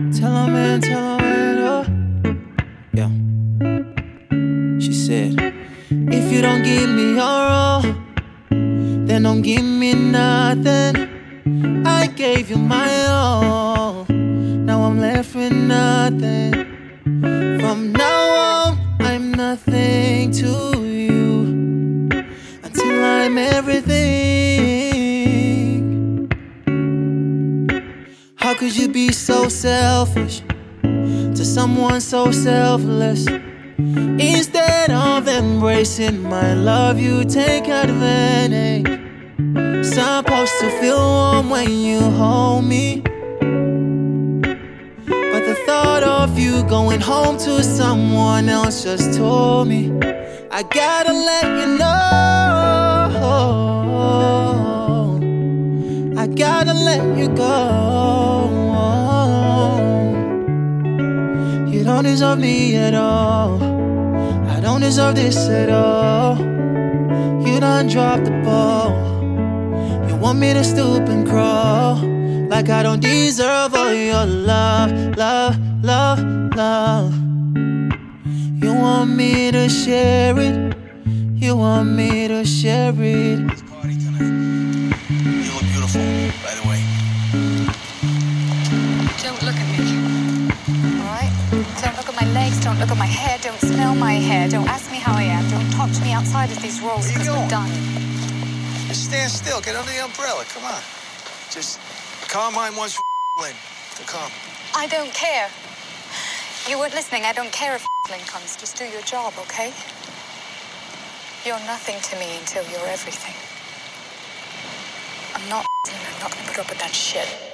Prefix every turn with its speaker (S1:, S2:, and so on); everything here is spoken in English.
S1: tell 'em man, oh. Yeah. She said, if you don't give me your all, then don't give me nothing. I gave you my all, now I'm left with nothing. From now on, I'm nothing to you until I'm everything. How could you be so selfish to someone so selfless? Instead of embracing my love, you take advantage. Supposed to feel warm when you hold me, but the thought of you going home to someone else just told me I gotta let you know, I gotta let you go. You don't deserve me at all, I don't deserve this at all. You done dropped the ball, you want me to stoop and crawl, like I don't deserve all your love, love, love, love. You want me to share it, you want me to share it.
S2: It's party tonight. You look beautiful, by the way.
S3: Don't look at me, alright? Don't look at my legs, don't look at my hair, don't smell my hair, don't ask me how I am, don't talk to me outside of these roles because we're done.
S2: Just stand still, get under the umbrella, come on. Just Carmine wants Lynn to come.
S3: I don't care. You weren't listening. I don't care if Lynn comes. Just do your job, okay? You're nothing to me until you're everything. I'm not going to put up with that shit.